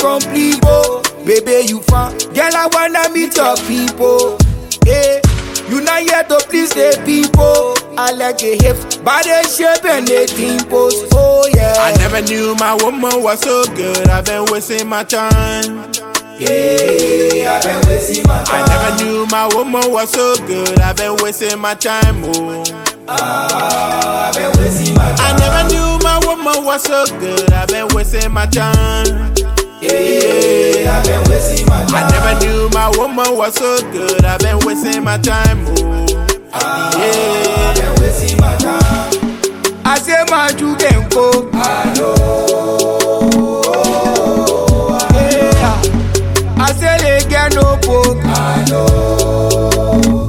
from Plibo. Baby, you fine. Girl, I wanna meet your people. Hey, you not here to please the people. I like the hips, body shape and the dimples. Oh yeah. I never knew my woman was so good. I've been wasting my time. Yeah, I've been wasting my time. I never knew my woman was so good. I've been wasting my time. Oh. I've been wasting my time. I never knew my woman was so good. I've been wasting my time. Yeah, I've been wasting my time. I never knew my woman was so good. I've been wasting my time. Oh. I've been wasting my time. I say my you can go. I know. Yeah. I say they get no book. I know.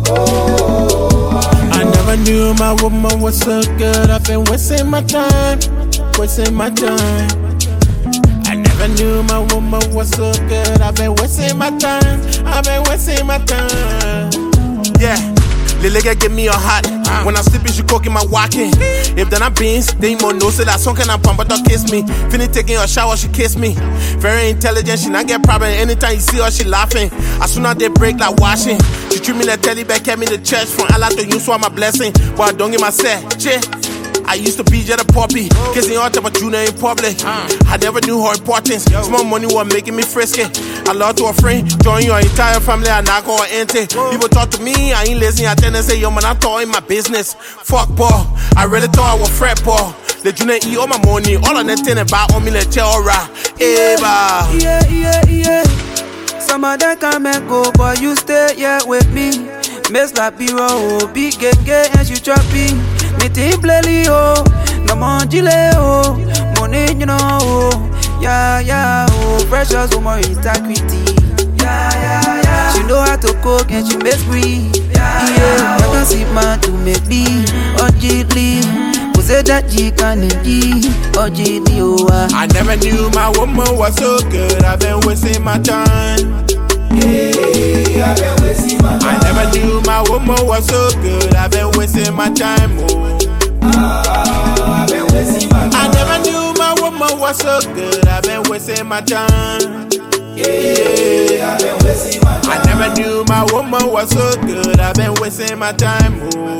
I never knew my woman was so good. I've been wasting my time. Wasting my time. I never knew my woman was so good. I've been wasting my time. I've been wasting my time. Yeah. Lily give me a hot. When I'm sleeping, she cooking my walking. If then I'm beans, they more know say that song can I pump, but don't kiss me. Finish taking a shower, she kiss me. Very intelligent, she not get problem. Anytime you see her, she laughing. As soon as they break like washing. She treat me like teddy bear, kept me the church. From Allah to you, so my blessing. But I don't get my set. Che. I used to be just a puppy, kissing all type of junior in public. I never knew her importance. Small money was making me frisky. I love to a friend, join your entire family, I not go empty. People talk to me, I ain't listening. I tend to say, yo man, I thought in my business. Fuck ball, I really thought I was fret ball. The junior eat all my money, all of them thing about on me like Chora. Eva. Yeah. Some of them come and go, but you stay here with me. Miss La Biro, big gay, and you choppy. Me team play oh, no more delay oh, money you know oh, yeah oh, precious woman integrity, yeah. She know how to cook and she makes free, yeah. I can see man to make me, ojidly, who say that she can be, ojidly oh. I never knew my woman was so good. I've been wasting my time. Yeah, I've been wasting my time. I never knew my woman was so good. I've been wasting my time. Oh. I've been wasting my time. I never knew my woman was so good. I've been wasting my time. Yeah, I've been wasting my time. I never knew my woman was so good. I've been wasting my time. Oh.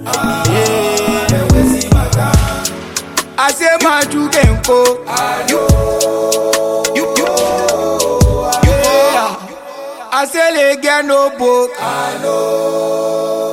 I've been wasting my time. I say my you can go. I say they get no book. I know.